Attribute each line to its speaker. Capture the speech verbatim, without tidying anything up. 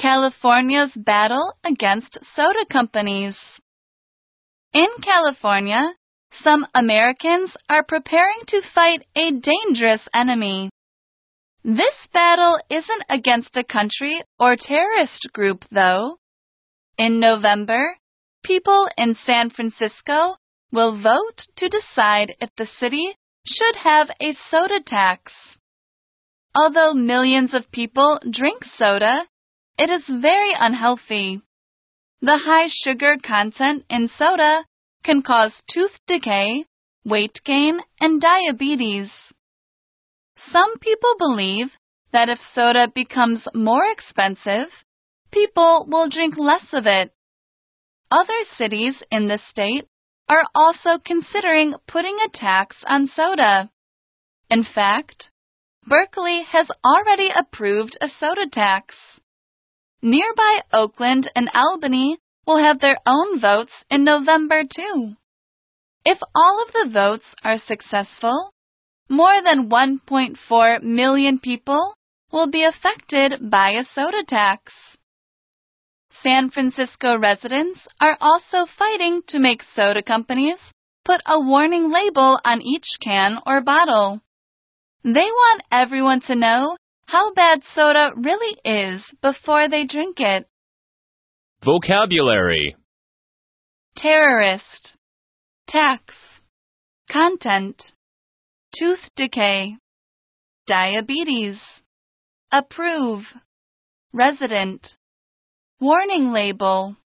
Speaker 1: California's battle against soda companies. In California, some Americans are preparing to fight a dangerous enemy. This battle isn't against a country or terrorist group, though. In November, people in San Francisco will vote to decide if the city should have a soda tax. Although millions of people drink soda, it is very unhealthy. The high sugar content in soda can cause tooth decay, weight gain, and diabetes. Some people believe that if soda becomes more expensive, people will drink less of it. Other cities in the state are also considering putting a tax on soda. In fact, Berkeley has already approved a soda tax. Nearby Oakland and Albany will have their own votes in November too. If all of the votes are successful, more than one point four million people will be affected by a soda tax. San Francisco residents are also fighting to make soda companies put a warning label on each can or bottle. They want everyone to know how bad soda really is before they drink it.
Speaker 2: Vocabulary:
Speaker 1: terrorist, tax, content, tooth decay, diabetes, approve, resident, warning label.